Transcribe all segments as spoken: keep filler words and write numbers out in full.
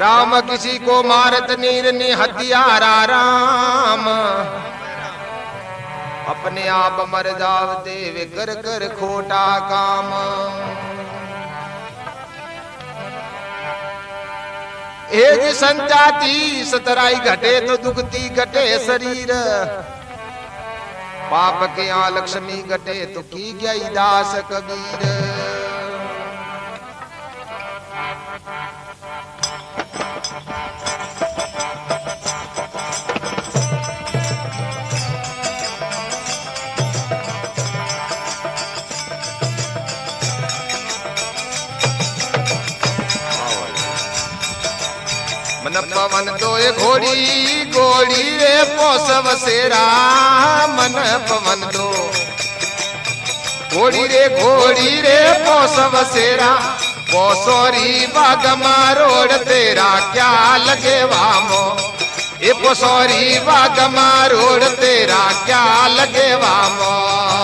राम किसी को मारत नीर नि हथियारा राम, अपने आप मर जाव देव कर कर खोटा काम। एज संजाति सतराई घटे तो दुखती घटे शरीर, पाप के यहाँ लक्ष्मी घटे तो की गई दास कबीर। मन पवन दोए घोड़ी घोड़ी रे पोसव सेरा, मन पवन दो घोड़ी रे घोड़ी रे पोसव सेरा, पोसोरी बागमा रोड तेरा क्या लगे वामो, ये पोसोरी बागमा रोड तेरा क्या लगे वामो।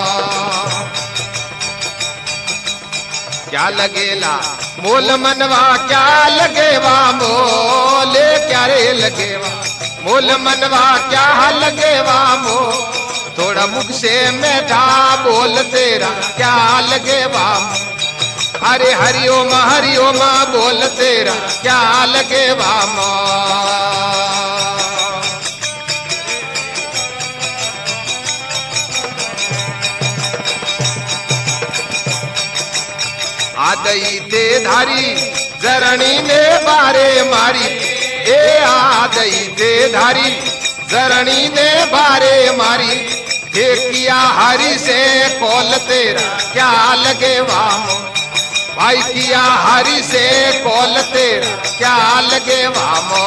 क्या लगेला मोल मनवा क्या लगेवा मोले, क्या रे लगेवा मोल मनवा क्या लगेवा मो, थोड़ा मुख से मैठा बोल तेरा क्या लगेवा। अरे हरिओम हरिओम बोल तेरा क्या लगेवा मो। आदई ते धारी जरणी ने बारे मारी, ए आदई ते धारी जरणी ने बारे मारी, हे किया हरि से कौल तेरा क्या लगे वामो, भाई किया हरि से कौल तेरा क्या लगे वामो।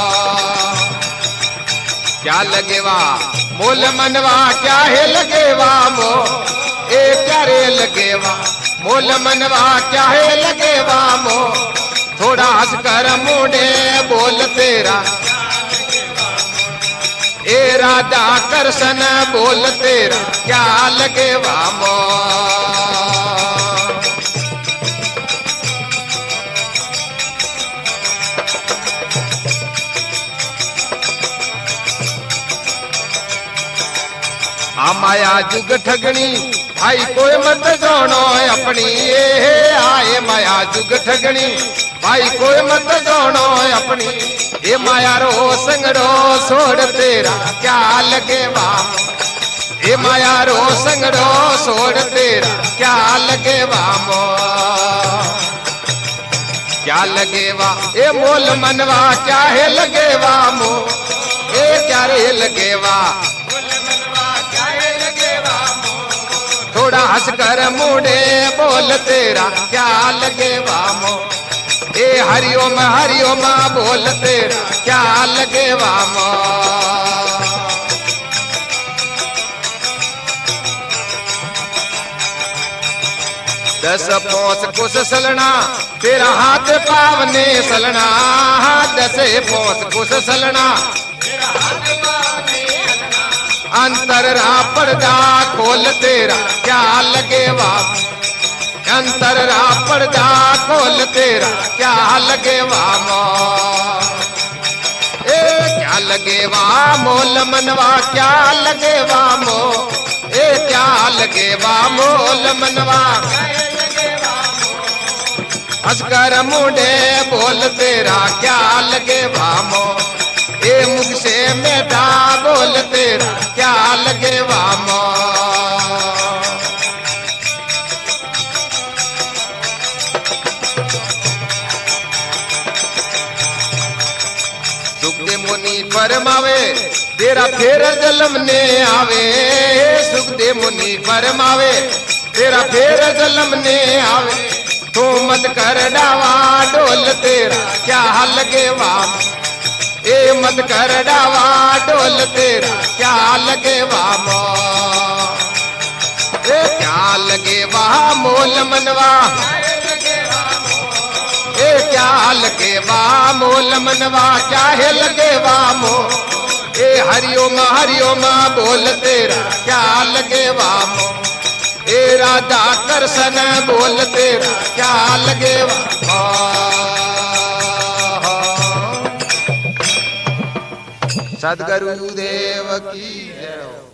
क्या लगे वा मोल मनवा क्या है लगे वामो, ए क्या रे लगे वा मोल मनवा क्या है लगे वामो, थोड़ा हंस कर मुंडे बोल तेरा ए राधा कृष्ण बोल तेरा क्या लगे वामो। आ माया जुग ठगनी भाई कोई मत जोड़ो अपनी, ये आए माया जुग ठगनी भाई कोई मत जोड़ो अपनी, ये माया रो संगड़ो सोड़ तेरा क्या लगे वाम, ये माया रो संगड़ो सोड़ तेरा क्या लगे वामो। क्या लगे वा ये मोल मनवा क्या है लगे वामो, ये क्या रे लगे वा थोड़ा हंस कर मुड़े बोल तेरा क्या लगे वामो, ए हरिओम हरिओम बोल तेरा क्या लगे वामो। दस पोंछ कुछ सलना तेरा हाथ पावने सलना, दस पोंछ कुछ सलना अंतर रा पर्दा खोल तेरा क्या लगे वा, अंतर रा पर्दा खोल तेरा क्या लगे वामो। ए क्या लगे वा मोल मनवा क्या लगे वामो, ए क्या लगे वा मोल मनवा हंसकर मुंडे बोल तेरा क्या लगे वामो, ए मुख से मेटा बोल तेरा क्या लगे वामो। सुखदेव मुनि फरमावे तेरा फेर जन्म ने आवे, सुखदेव मुनि फरमावे तेरा फेर जन्म ने आवे, तू मत कर डावा डोल तेरा क्या लगे वाम, ए मत कर डावा डोल तेरा क्या लगे वामो। ए क्या लगे वा मोल मनवा, ए क्या लगे वा मोल मनवा क्या है लगे वामो, ए हरिओम हरिओम बोल तेरा क्या लगे वामो, ए राधा कृष्ण बोल तेरा क्या लगे वामो। सदगुरु देव की जय।